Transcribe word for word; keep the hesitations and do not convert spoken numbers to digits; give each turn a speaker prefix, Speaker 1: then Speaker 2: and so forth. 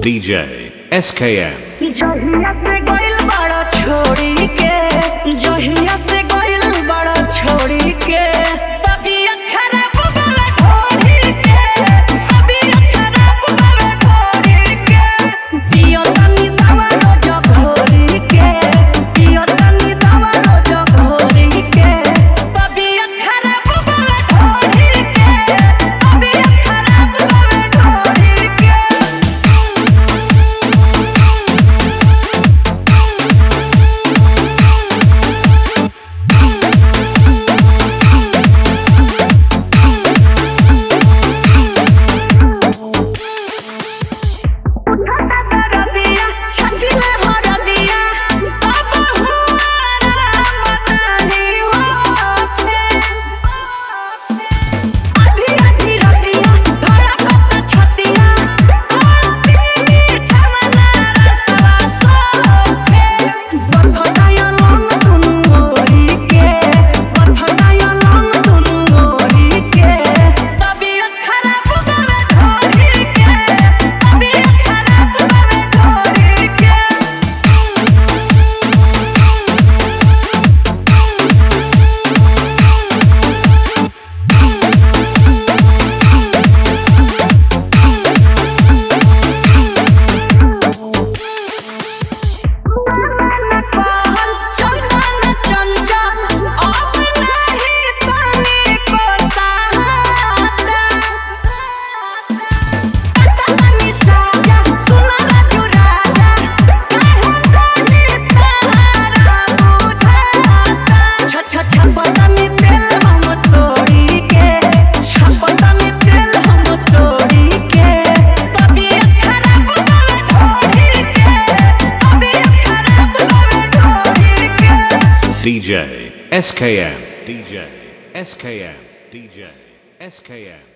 Speaker 1: D J S K M।
Speaker 2: जहिया से गइल बड़ा छोड़ी के, जहिया से गइल बड़ा छोड़ी के, तबीयत खराब बावे छोड़ी के, तबीयत खराब बावे छोड़ी के, पियो तनी दवा रोज घोरी के, पियो तनी दवा रोज घोरी के, तबीयत खराब बावे छोड़ी के, तबीयत खराब बावे छोड़ी के।
Speaker 1: D J S K M, D J S K M, D J S K M.